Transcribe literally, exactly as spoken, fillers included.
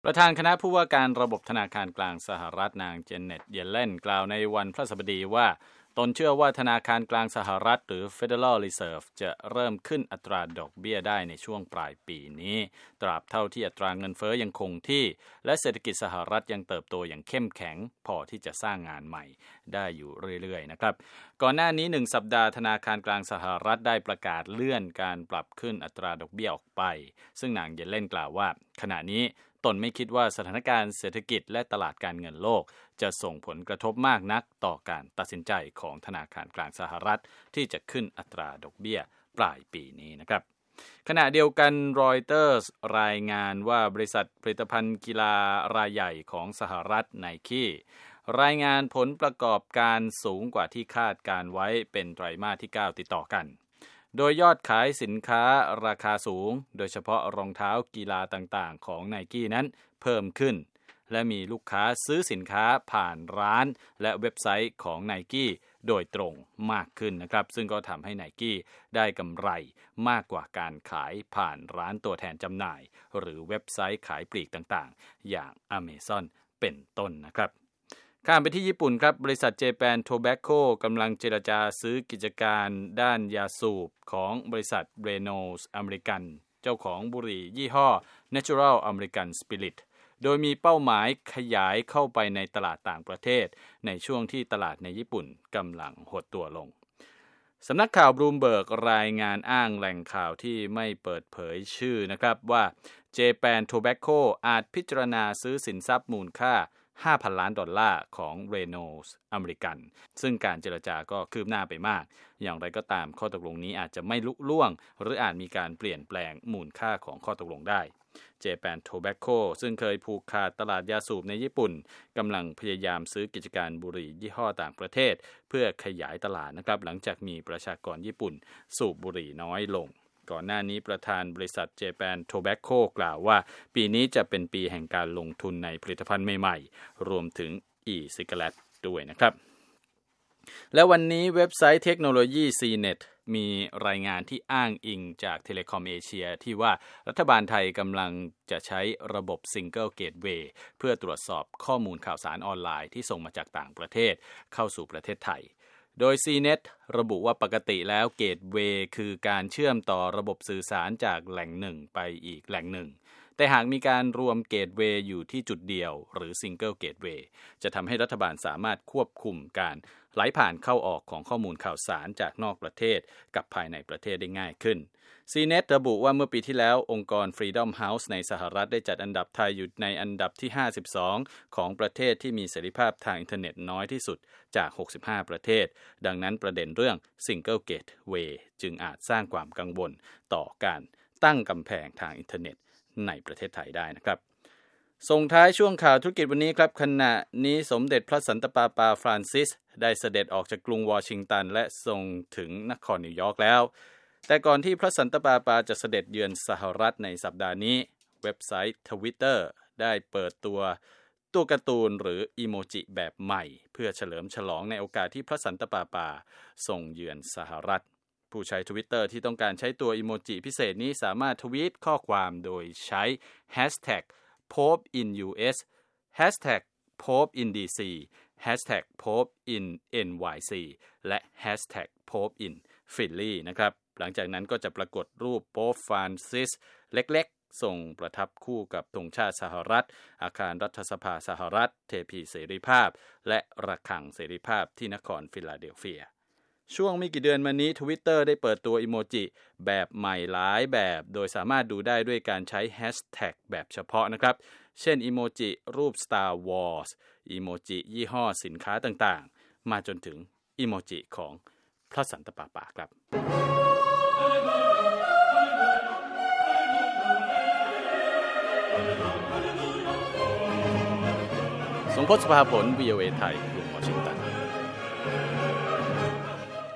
ประธานคณะผู้ว่าการระบบธนาคารกลางสหรัฐนางเจนเน็ตเยเลนกล่าวในวันพฤหัสบดีว่าตนเชื่อว่าธนาคารกลางสหรัฐหรือ Federal Reserve จะเริ่มขึ้นอัตราดอกเบี้ยได้ในช่วงปลายปีนี้ตราบเท่าที่อัตราเงินเฟ้อยังคงที่และเศรษฐกิจสหรัฐยังเติบโตอย่างเข้มแข็งพอที่จะสร้างงานใหม่ได้อยู่เรื่อยๆนะครับก่อนหน้านี้หนึ่งสัปดาห์ธนาคารกลางสหรัฐได้ประกาศเลื่อนการปรับขึ้นอัตราดอกเบี้ยออกไปซึ่งนางเยเลนกล่าวว่าขณะนี้ตนไม่คิดว่าสถานการณ์เศรษฐกิจและตลาดการเงินโลกจะส่งผลกระทบมากนักต่อการตัดสินใจของธนาคารกลางสหรัฐที่จะขึ้นอัตราดอกเบี้ยปลายปีนี้นะครับขณะเดียวกันรอยเตอร์สรายงานว่าบริษัทผลิตภัณฑ์กีฬารายใหญ่ของสหรัฐไนกี้รายงานผลประกอบการสูงกว่าที่คาดการไว้เป็นไตรมาสที่เก้าติดต่อกันโดยยอดขายสินค้าราคาสูงโดยเฉพาะรองเท้ากีฬาต่างๆของ Nike นั้นเพิ่มขึ้นและมีลูกค้าซื้อสินค้าผ่านร้านและเว็บไซต์ของ Nike โดยตรงมากขึ้นนะครับซึ่งก็ทำให้ Nike ได้กำไรมากกว่าการขายผ่านร้านตัวแทนจำหน่ายหรือเว็บไซต์ขายปลีกต่างๆอย่าง Amazon เป็นต้นนะครับข้ามไปที่ญี่ปุ่นครับบริษัท Japan Tobacco กำลังเจรจาซื้อกิจการด้านยาสูบของบริษัท Reynolds American เจ้าของบุหรี่ยี่ห้อ Natural American Spirit โดยมีเป้าหมายขยายเข้าไปในตลาดต่างประเทศในช่วงที่ตลาดในญี่ปุ่นกำลังหดตัวลงสำนักข่าวบลูมเบิร์กรายงานอ้างแหล่งข่าวที่ไม่เปิดเผยชื่อนะครับว่า Japan Tobacco อาจพิจารณาซื้อสินทรัพย์มูลค่าห้าพัน ล้านดอลลาร์ของ Reynolds American ซึ่งการเจรจาก็คืบหน้าไปมากอย่างไรก็ตามข้อตกลงนี้อาจจะไม่ลุล่วงหรืออาจมีการเปลี่ยนแปลงมูลค่าของข้อตกลงได้ Japan Tobacco ซึ่งเคยผูกขาดตลาดยาสูบในญี่ปุ่นกำลังพยายามซื้อกิจการบุหรี่ยี่ห้อต่างประเทศเพื่อขยายตลาดนะครับหลังจากมีประชากรญี่ปุ่นสูบบุหรี่น้อยลงก่อนหน้านี้ประธานบริษัท Japan Tobacco กล่าวว่าปีนี้จะเป็นปีแห่งการลงทุนในผลิตภัณฑ์ใหม่ๆรวมถึง e-cigarette ด้วยนะครับและวันนี้เว็บไซต์เทคโนโลยี ซี เน็ต มีรายงานที่อ้างอิงจาก Telecom Asia ที่ว่ารัฐบาลไทยกำลังจะใช้ระบบ Single Gateway เพื่อตรวจสอบข้อมูลข่าวสารออนไลน์ที่ส่งมาจากต่างประเทศเข้าสู่ประเทศไทยโดย ซี เน็ต ระบุว่าปกติแล้ว Gateway คือการเชื่อมต่อระบบสื่อสารจากแหล่งหนึ่งไปอีกแหล่งหนึ่งแต่หากมีการรวม Gateway อยู่ที่จุดเดียวหรือ Single Gateway จะทำให้รัฐบาลสามารถควบคุมการไหลผ่านเข้าออกของข้อมูลข่าวสารจากนอกประเทศกับภายในประเทศได้ง่ายขึ้น ซี เน็ต ระบุว่าเมื่อปีที่แล้วองค์กร Freedom House ในสหรัฐได้จัดอันดับไทยอยู่ในอันดับที่ห้าสิบสองของประเทศที่มีเสรีภาพทางอินเทอร์เน็ตน้อยที่สุดจากหกสิบห้าประเทศดังนั้นประเด็นเรื่อง Single Gateway จึงอาจสร้างความกังวลต่อการตั้งกำแพงทางอินเทอร์เน็ตในประเทศไทยได้นะครับส่งท้ายช่วงข่าวธุรกิจวันนี้ครับขณะนี้สมเด็จพระสันตะปาปาฟรานซิสได้เสด็จออกจากกรุงวอชิงตันและส่งถึงนครนิวยอร์กแล้วแต่ก่อนที่พระสันตะปาปาจะเสด็จเยือนสหรัฐในสัปดาห์นี้เว็บไซต์ Twitter ได้เปิดตัวตัวการ์ตูนหรืออีโมจิแบบใหม่เพื่อเฉลิมฉลองในโอกาสที่พระสันตะปาปาส่งเยือนสหรัฐผู้ใช้ Twitter ที่ต้องการใช้ตัวอีโมจิพิเศษนี้สามารถทวีตข้อความโดยใช้ Hashtag Pope in ยู เอส Hashtag Pope in ดี ซี Hashtag Pope in เอ็น วาย ซี และ Hashtag Pope in Philly นะครับหลังจากนั้นก็จะปรากฏรูปโป๊ปฟรานซิสเล็กๆทรงประทับคู่กับธงชาติสหรัฐอาคารรัฐสภาสหรัฐเทพีเสรีภาพและระฆังเสรีภาพที่นครฟิลาเดลเฟียช่วงไม่กี่เดือนมานี้ Twitter ได้เปิดตัวอีโมจิแบบใหม่หลายแบบโดยสามารถดูได้ด้วยการใช้แฮชแท็กแบบเฉพาะนะครับเช่นอีโมจิรูป Star Wars อีโมจิยี่ห้อสินค้าต่างๆมาจนถึงอีโมจิของพระสันตะปาปาครับสงพจน์ สุภาผล วี โอ เอ ไทย กรุงวอชิงตัน